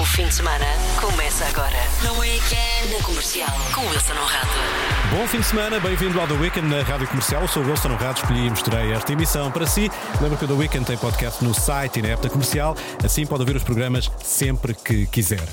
O fim de semana começa agora. No Weekend, na Comercial, com Wilson Honrado. Bom fim de semana, bem-vindo ao The Weekend na Rádio Comercial. Eu sou o Wilson Honrado, escolhi e mostrei esta emissão para si. Lembra que o The Weekend tem podcast no site e na app da Comercial, assim pode ouvir os programas sempre que quiser.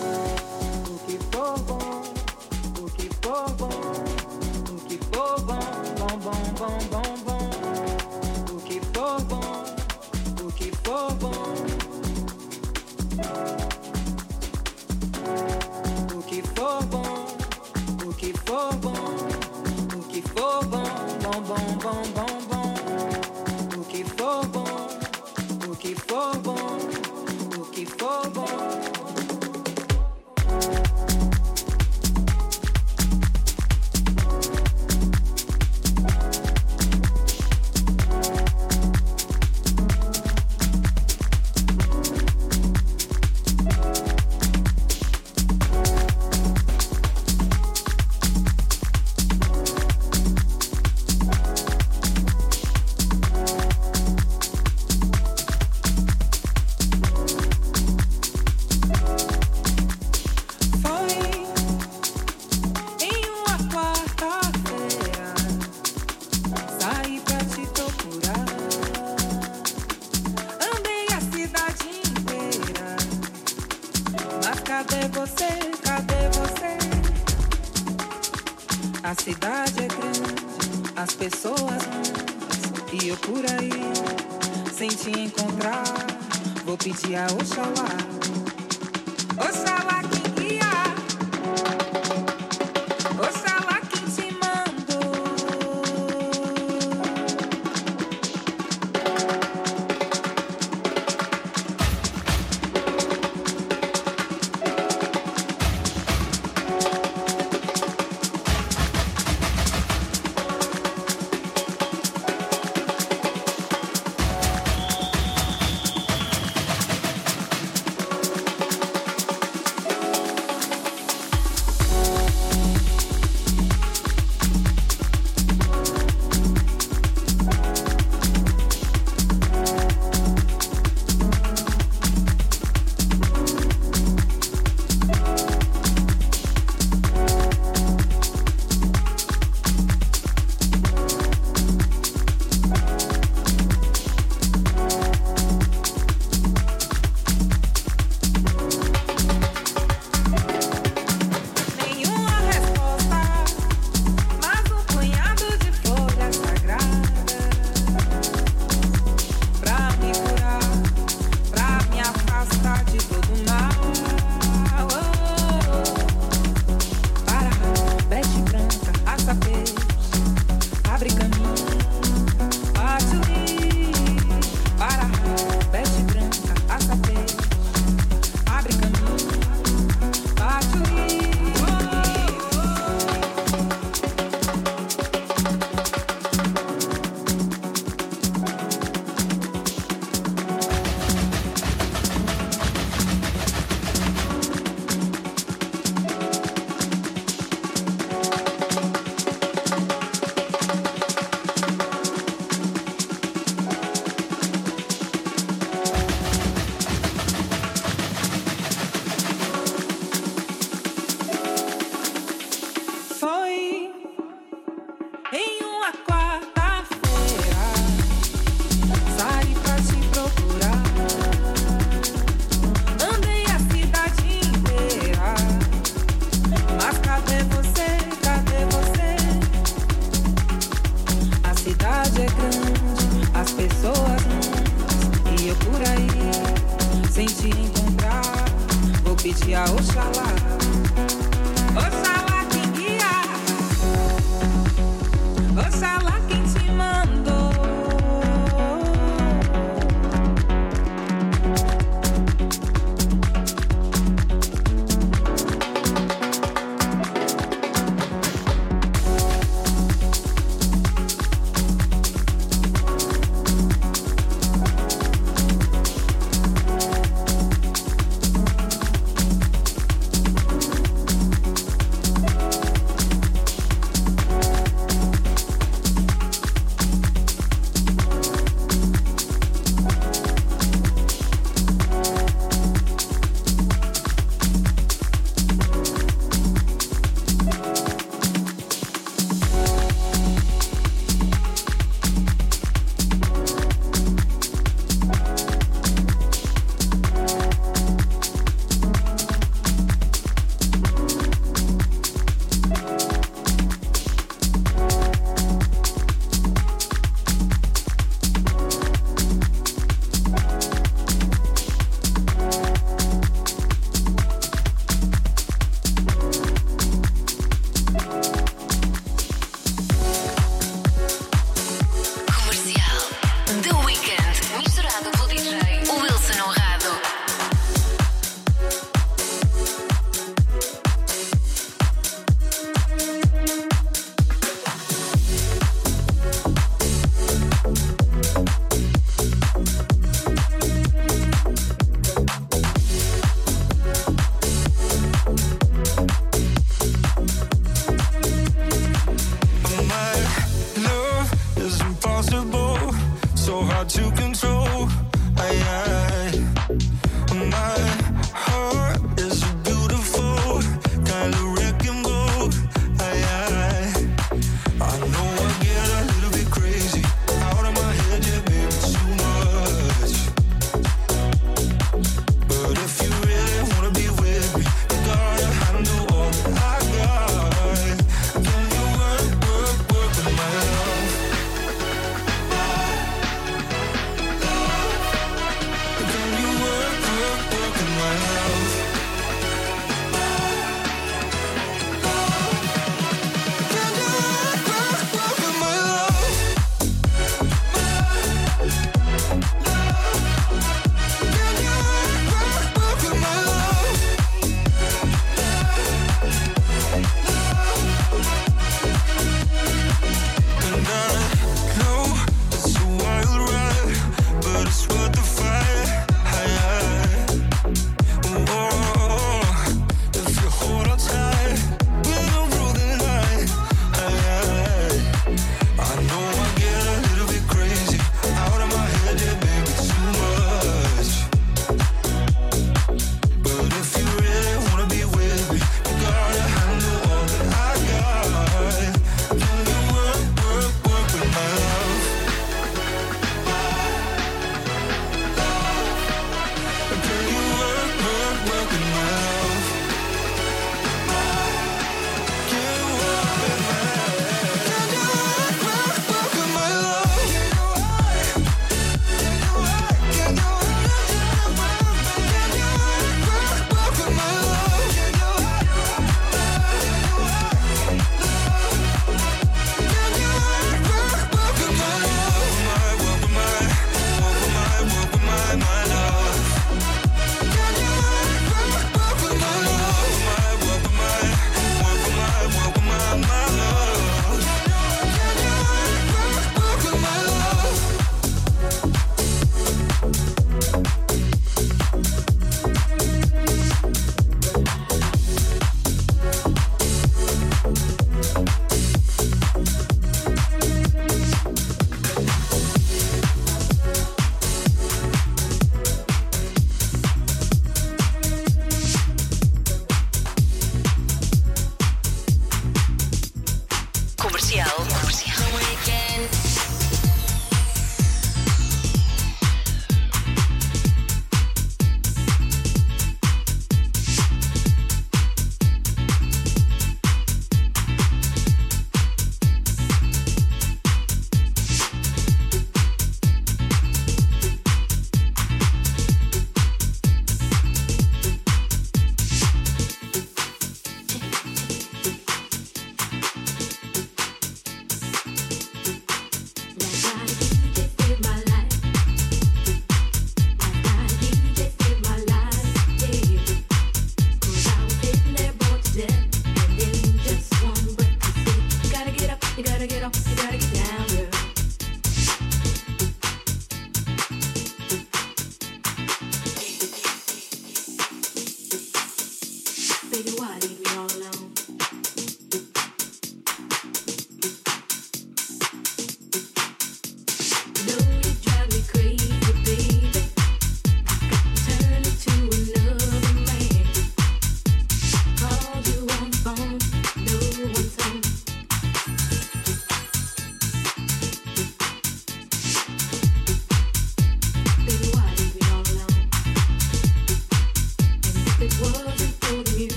A cidade é grande, as pessoas muitas, e eu por aí, sem te encontrar, vou pedir a Oxalá. Oxalá quem guia, Oxalá quem te mandou.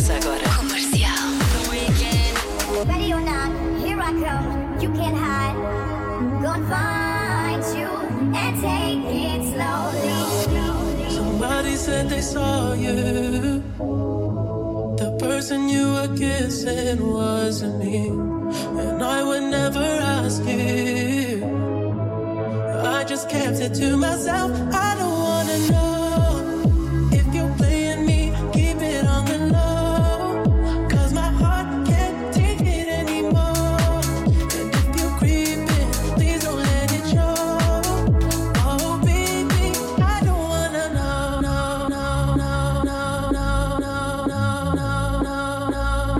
Começa agora. Comercial. The Weekend. Ready or not, here I come. You can't hide. Gonna find you and take it slowly. Somebody said they saw you. The person you were kissing wasn't me, and I would never ask you. I just kept it to myself. I don't wanna know if you're playing me. Keep it on the low, 'cause my heart can't take it anymore. And if you're creeping, please don't let it show. Oh baby, I don't wanna know. No, no, no, no, no, no, no, no, no,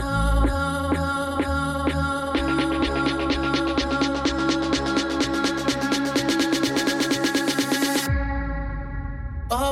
no, no, no.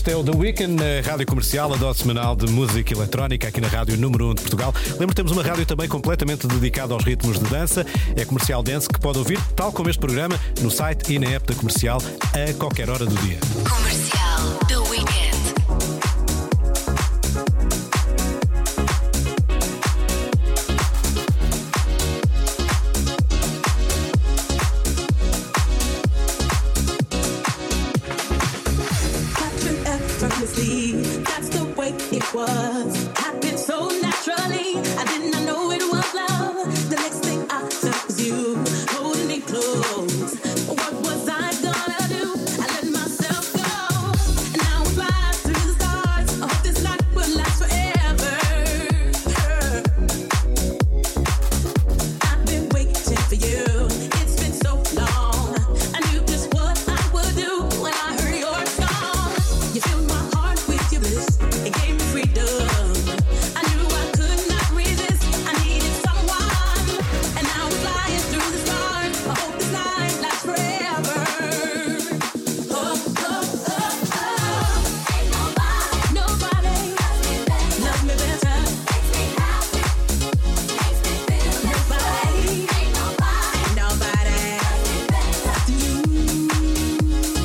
Este é o The Weeknd na Rádio Comercial, a dose semanal de música eletrónica aqui na Rádio Número 1 de Portugal. Lembro que temos uma rádio também completamente dedicada aos ritmos de dança. É Comercial Dance, que pode ouvir, tal como este programa, no site e na app da Comercial a qualquer hora do dia. Comercial, The Weeknd. That's the way it was. Happened so naturally. I did not know it was love. The next thing I felt was you holding me close. What was I gonna do? I let myself go. And now I fly through the stars. I hope this night will last forever. I've been waiting for you. It's been so long. I knew just what I would do when I heard your song. You filled my heart with your bliss. It gave me freedom. I knew I could not resist. I needed someone, and now I'm flying through the stars. I hope this night lasts forever. Oh, oh, oh, oh. Ain't Nobody loves me better. makes me happy, makes me feel this way. Ain't nobody Nobody. better.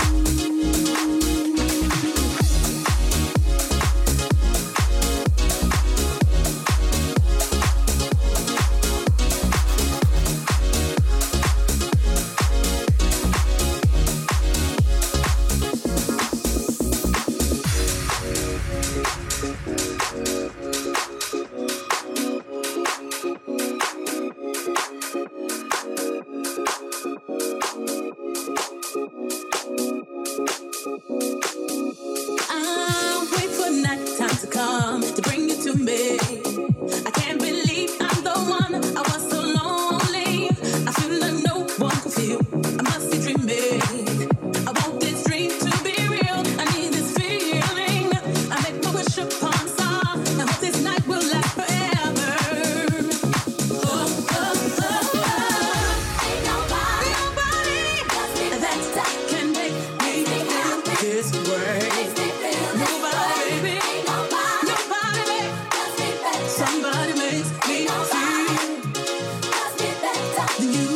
I'll wait for nighttime to come to bring you to me. I can't believe I'm the one. I was so lonely. I feel like no one can feel. I must be dreaming. I want this dream to be real. I need this feeling. I make my wish upon a star. I hope this night will last forever. Oh, oh, oh, oh. Ain't nobody Nobody that can make me feel this way. makes me feel this Nobody, way. baby. Ain't nobody Nobody make does me better. somebody makes me feel Does me better. than you.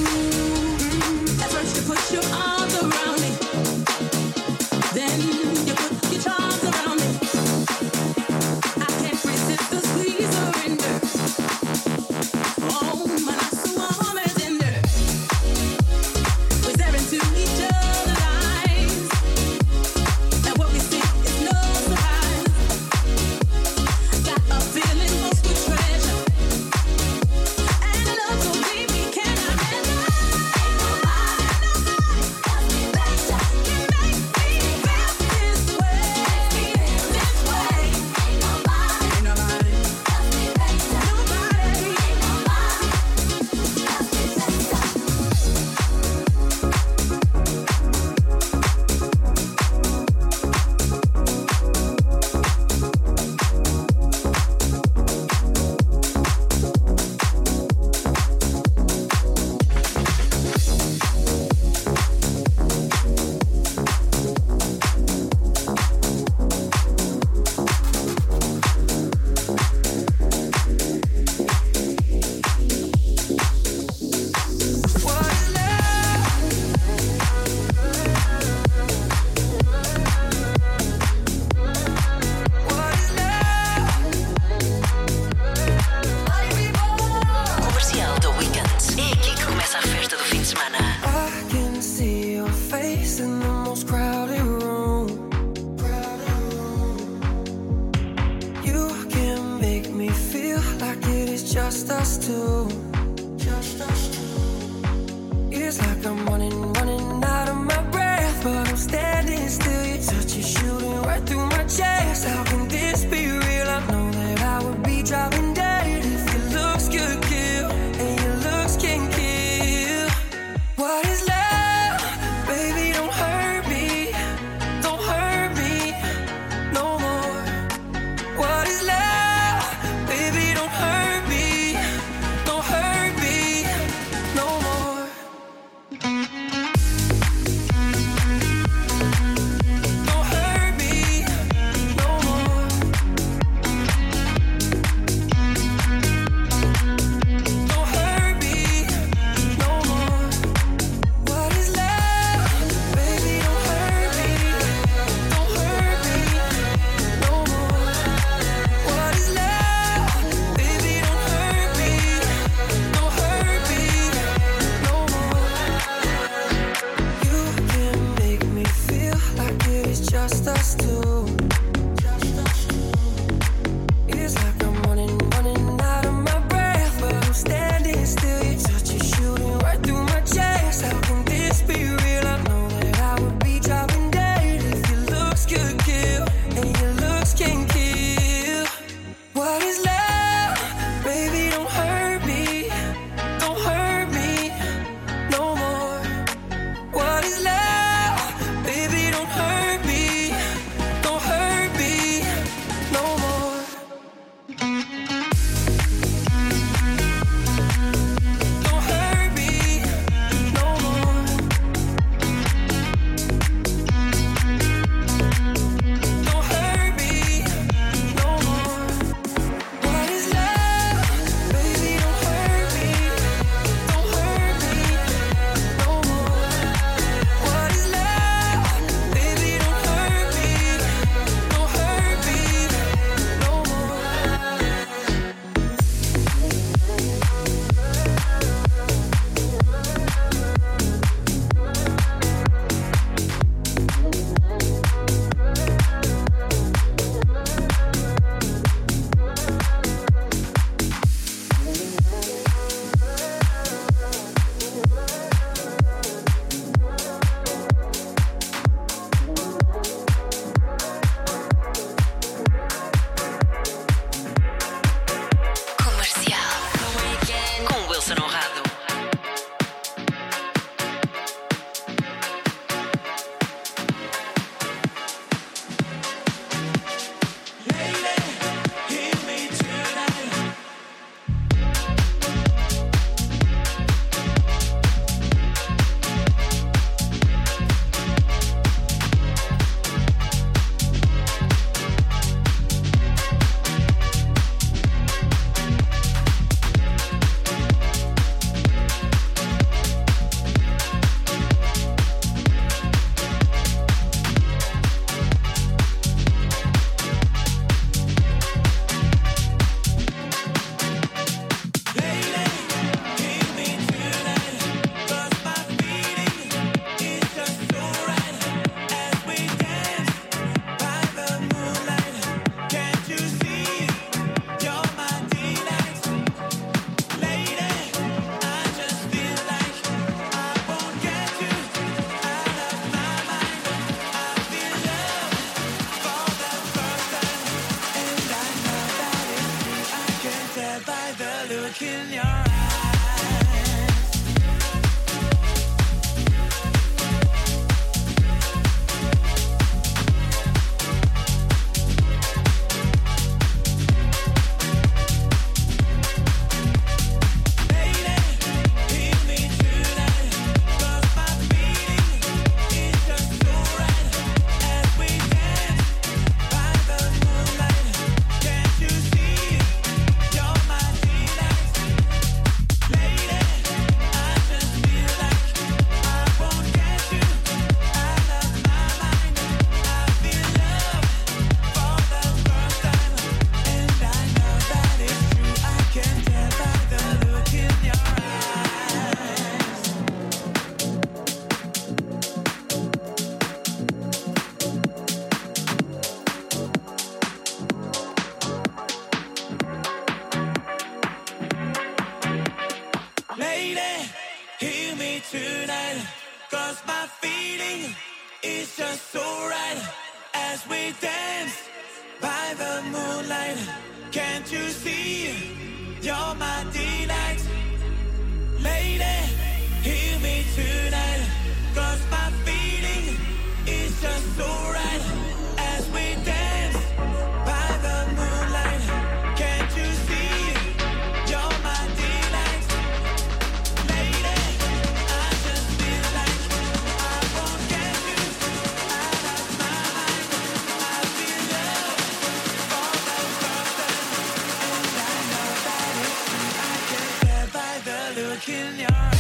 At first you put your arms around me, then you put your charms around me. I can't resist the squeeze surrender. Oh, my life's so warm and tender. We're staring into each other's eyes, and what we see is no surprise. Got a feeling most we treasure, and a love so deep we cannot measure. Does me better. Can make me feel this way, this way. Ain't nobody Ain't nobody, does me better. nobody. Ain't nobody does me better. Comercial, The Weeknd. É aqui que começa a festa do fim de semana. I can see your face in the most crowded room. You can make me feel like it is just us two. It's like I'm running out of my breath, but I'm standing still. Your touch is shooting right through my chest. How can this be real? I know that I would be driving dead if your looks could kill, and your looks can kill. What is love? Baby, don't hurt me. Don't hurt me no more. What is love? Baby, don't hurt me. Don't hurt me tonight, 'cause my feeling is just so right. As we dance by the moonlight, can't you see, you're my delight. Lady, hear me tonight, 'cause my feeling is just so right. As we dance by the moonlight, can't you see, you're my delight. Lady, I just feel like I won't get you out of my mind. I feel love for the first time, and I know that it's true. I can tell by the look in your eyes.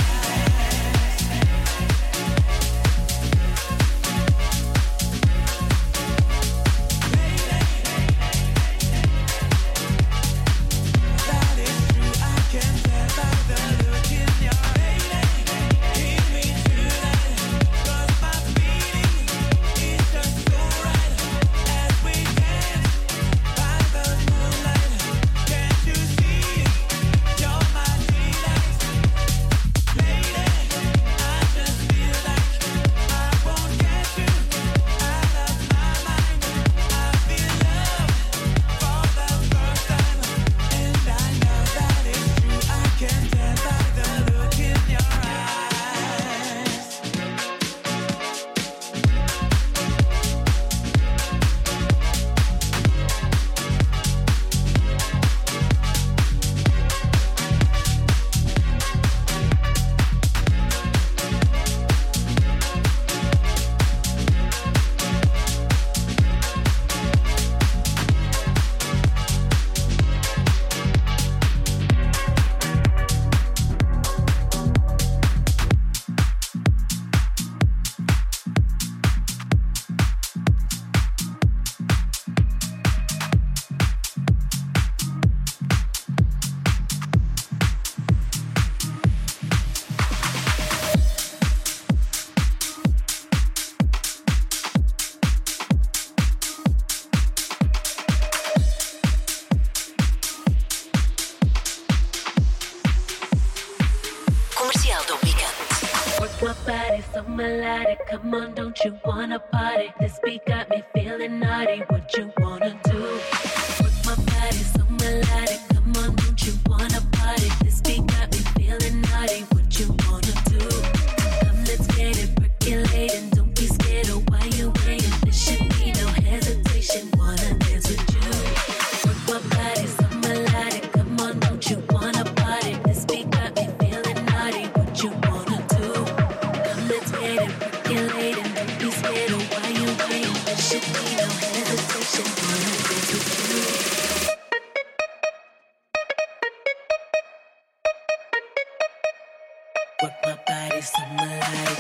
Come on, don't you wanna party? This beat got me feeling naughty. What you wanna do? Work my body so melodic. Come on, don't you wanna party? This beat got me feeling naughty. What you wanna do? Come, let's get it percolating. Don't be scared of why you're waiting. There should be no hesitation. Wanna dance with you? Work my body so melodic. Come on, don't you wanna party? This beat got me feeling naughty. What you wanna do? Come, let's get it percolating. Don't be scared of why you're waiting. There should be no hesitation. Wanna dance with you? Work my body so melodic.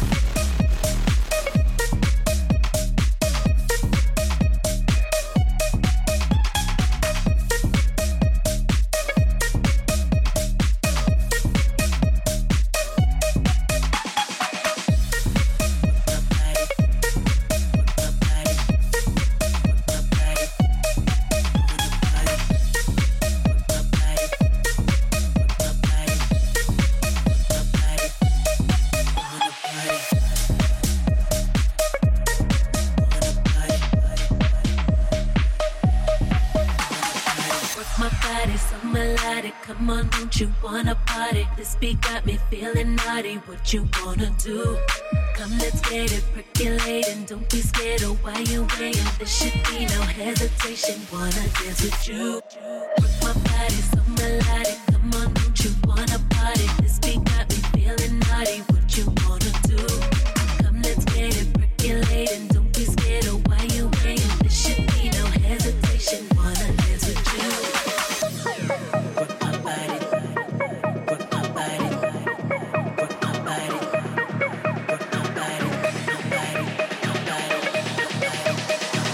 Come on, don't you wanna party? This beat got me feeling naughty. What you wanna do? Come, let's get it percolating. Don't be scared of why you're waiting. There should be no hesitation. Wanna dance with you? Work my body so melodic. Come on, don't you wanna party? This beat got me feeling naughty. What you wanna do? Come, let's get it percolating. Don't be scared of why you're waiting. There should be no hesitation. Wanna dance with you? Work my body, work my body, work my body, work my body, my body, my body,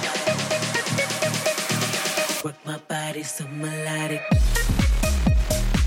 my body. Work my body so melodic.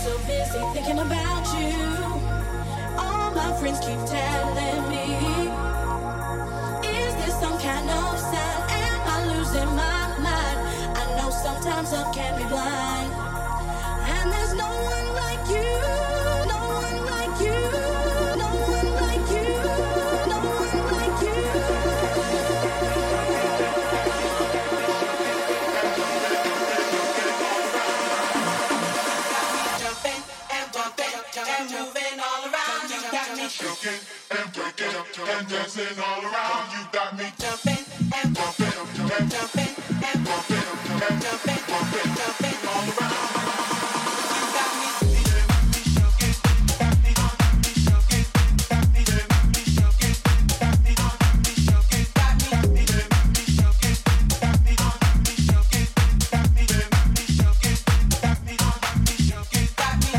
so busy thinking about you. All my friends keep telling me, is this some kind of sign? Am I losing my mind? I know sometimes love can be blind, and there's no one like you, no one like you, no one like you, no one like you. Moving all around, you got me shaking and breaking up and dancing all around. You got me jumping and bumping and jumping and bumping and jumping, jumping all around. You got me shaking, got me shaking, got me shaking, got me shaking, got me shaking, got me shaking, got me shaking, got me shaking, got me.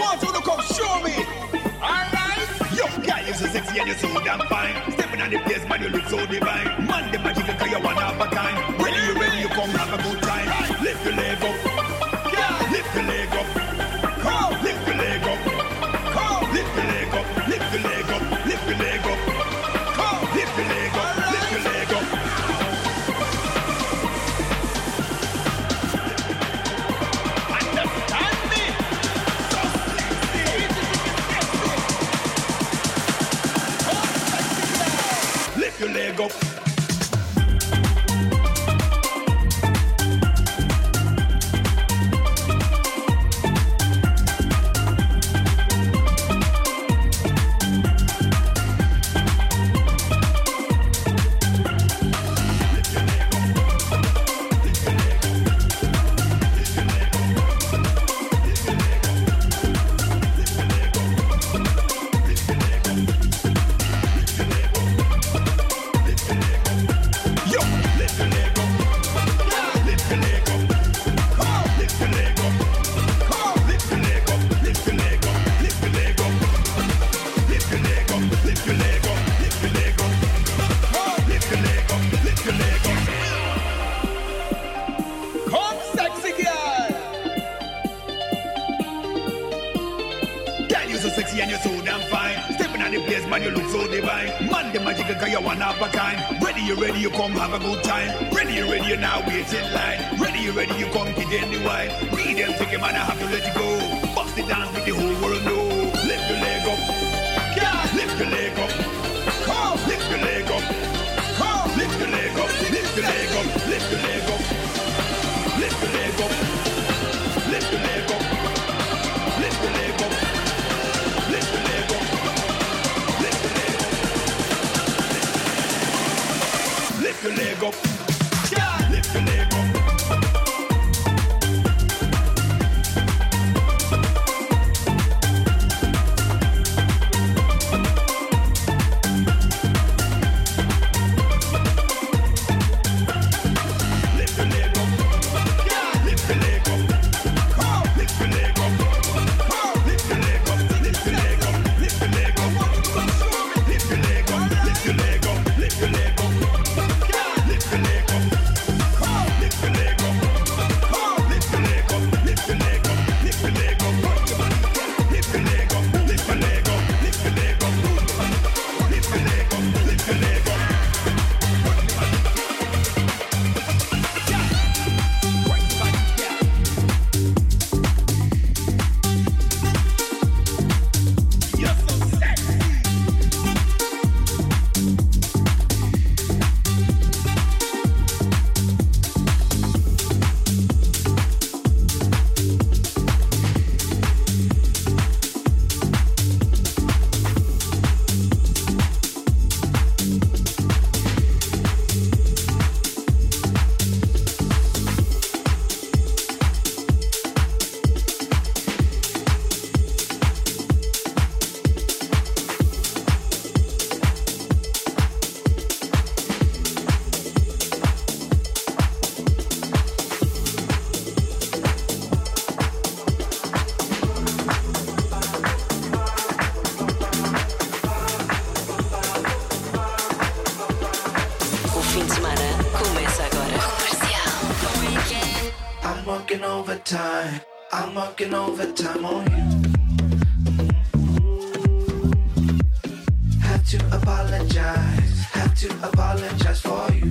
want you to come show me. Alright. Yo, girl, you so sexy and you so damn fine. Stepping on the place, man, you look so divine. Man, the magic because you one of a kind. Ready, you come have a good time. Lift your leg up. Lift your leg up. Come, lift your leg up. Come, lift your leg up. Lift your leg up. Lift your leg up. Come, lift your leg up. Lift your leg up. Understand me? So sexy. Lift your leg up. I'm working overtime on you. Have to apologize for you.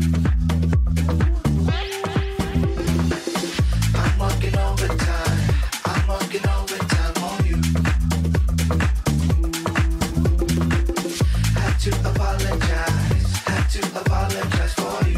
I'm working overtime on you. Have to apologize for you.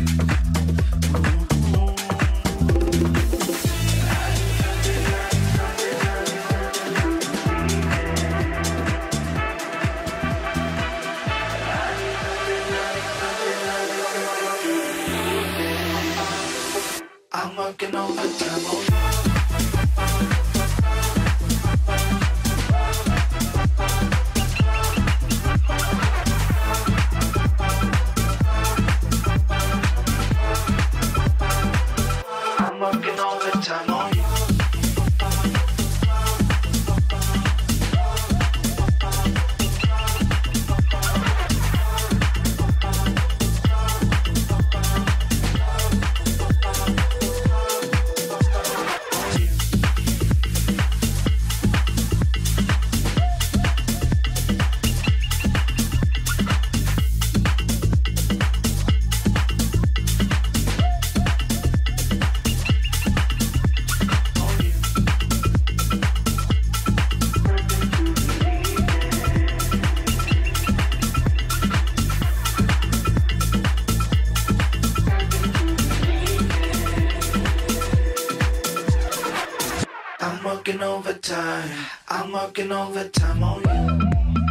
overtime. I'm working overtime on you.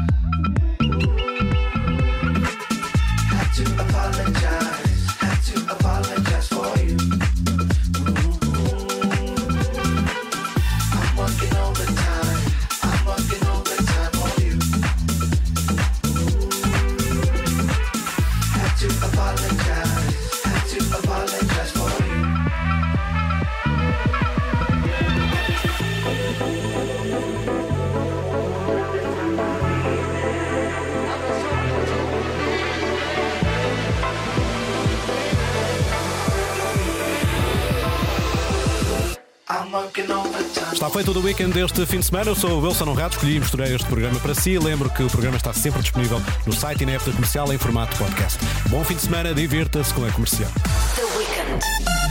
Had to apologize for you. I'm working overtime. I'm working overtime on you. Had to apologize for you. Está feito o The Weekend deste fim de semana. Eu sou o Wilson Honrado, escolhi e misturei este programa para si. Lembro que o programa está sempre disponível no site e na app da Comercial em formato podcast. Bom fim de semana, divirta-se com a Comercial. The Weekend.